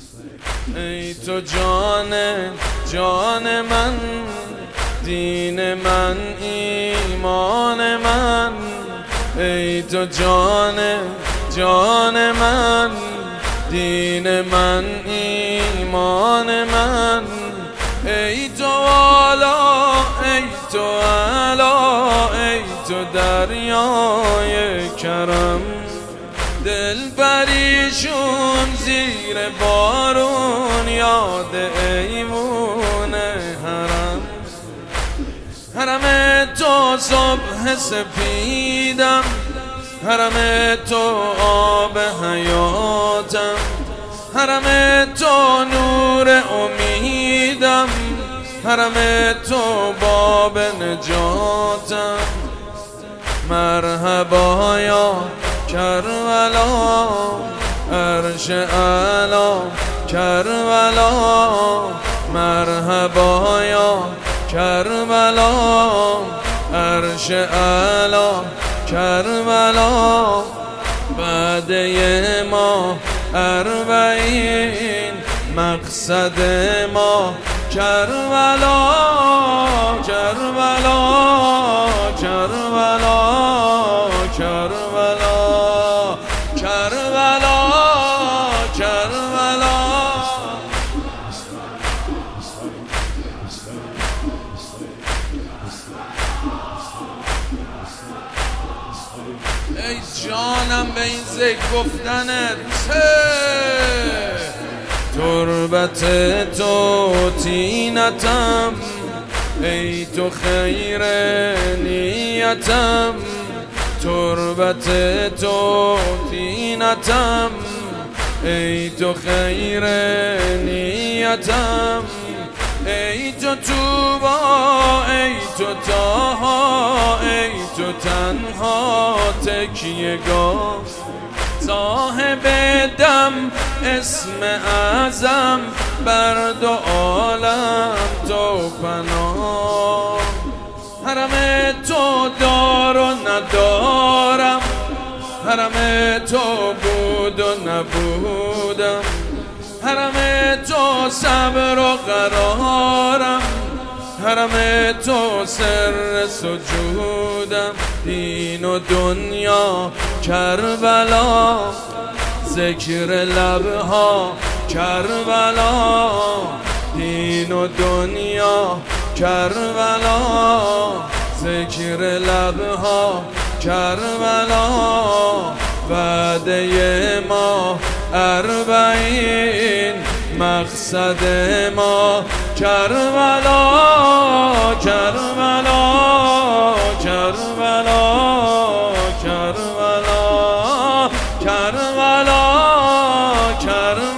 ای تو جان جان من، دین من ایمان من. ای تو جان جان من، دین من ایمان من. ای تو والا، ای تو علا، ای تو دریای کرم. دل پریشون زیر بارون، یاد ایوون حرم. حرم تو صبح سپیدم، حرم تو آب حیاتم. حرم تو نور امیدم، حرم تو باب نجاتم. مرحبا یا کربلا، عرش اعلا کربلا. مرحبا یا کربلا، عرش اعلا کربلا. وعده ما اربعین، مقصد ما کربلا کربلا کربلا کربلا کربلا کربلا. ای جانم به این ذکر گفتنت، تربت تو تینتم. ای تو خیر نیتم، تربت تو تینتم. ای تو خیر نیتم. ای تو توبا، ای تو تاها، ای تو تنها تکیه‌گاه. صاحب دم اسم اعظم، بر دو عالم تو پناه. حرم تو دار و ندارم، حرم تو بود و نبودم. حرم تو صبر و قرارم، حرم تو سر سجودم. دین و دنیا کربلا، ذکر لبها کربلا. دین و دنیا کربلا، ذکر لبها کربلا. وعده ما اربعین، مقصد ما کربلا کربلا کربلا کربلا کربلا کربلا.